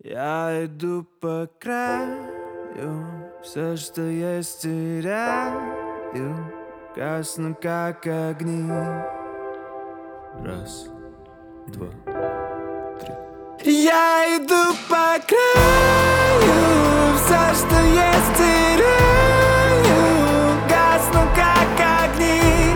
Я иду по краю, все, что есть, теряю, гасну, как огни. Раз, два, три. Я иду по краю, все, что есть, теряю, гасну, как огни.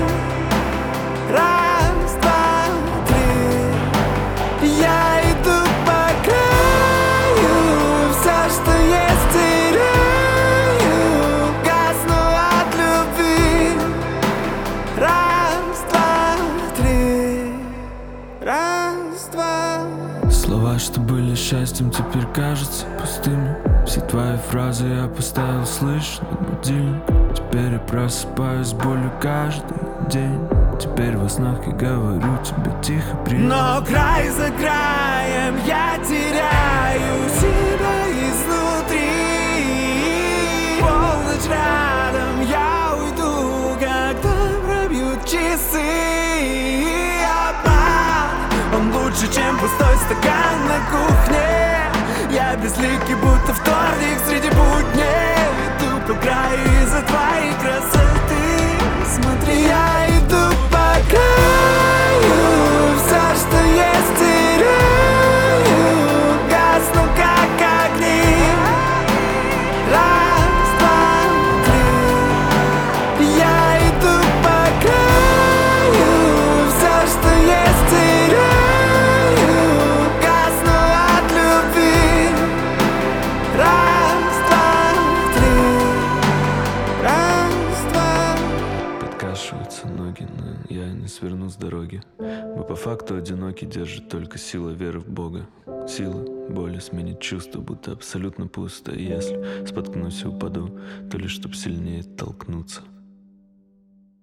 Раз, два, три. Я иду по краю, все, что есть, теряю, гасну от любви. Раз, два, три. Раз, два. Слова, что были счастьем, теперь кажутся пустыми. Все твои фразы я поставил, слышь, на будильник. Теперь я просыпаюсь с болью каждый день. Теперь во снах я говорю тебе тихо, привет. Но край за краем я теряю себя изнутри. Полночь рядом, я уйду, когда пробьют часы. Он лучше, чем пустой стакан на кухне. Я безликий, будто вторник среди будней. Иду по краю из-за твоей красоты. Смотри, я иду по краю, все, что есть, теряю, гасну, как огни. Раз, два, три. Я иду по краю, все, что есть, теряю, гасну от любви. Раз, два, три. Раз, два. Подкашиваются ноги, но я не сверну с дороги. Мы по факту одиноки, держит только сила веры в Бога. Сила боли сменит чувство, будто абсолютно пусто. И если споткнусь и упаду, то лишь чтоб сильнее толкнуться.